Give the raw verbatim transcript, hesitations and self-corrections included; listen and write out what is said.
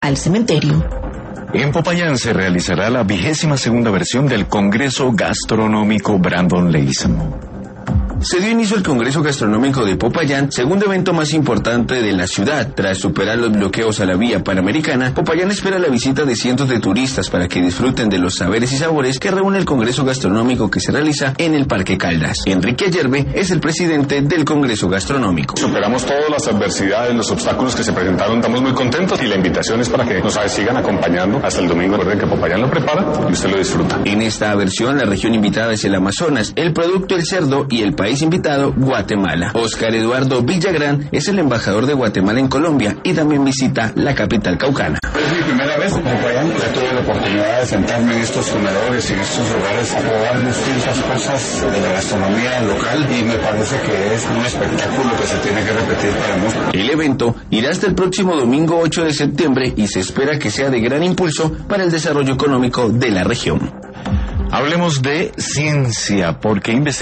al cementerio. En Popayán se realizará la vigésima segunda versión del Congreso Gastronómico Brandon Leguizamo. Se dio inicio al Congreso Gastronómico de Popayán, segundo evento más importante de la ciudad. Tras superar los bloqueos a la vía panamericana, Popayán espera la visita de cientos de turistas para que disfruten de los saberes y sabores que reúne el Congreso Gastronómico que se realiza en el Parque Caldas. Enrique Ayerbe es el presidente del Congreso Gastronómico. Superamos todas las adversidades, los obstáculos que se presentaron, estamos muy contentos y la invitación es para que nos sigan acompañando hasta el domingo. Recuerden que Popayán lo prepara y usted lo disfruta. En esta versión, la región invitada es el Amazonas, el producto el cerdo y el país invitado, Guatemala. Oscar Eduardo Villagrán es el embajador de Guatemala en Colombia y también visita la capital caucana. Es mi primera vez en Popayán, ya tuve la oportunidad de sentarme en estos comedores y en estos lugares a probar distintas cosas de la gastronomía local y me parece que es un espectáculo que se tiene que repetir para muchos. El evento irá hasta el próximo domingo ocho de septiembre y se espera que sea de gran impulso para el desarrollo económico de la región. Hablemos de ciencia, porque investigar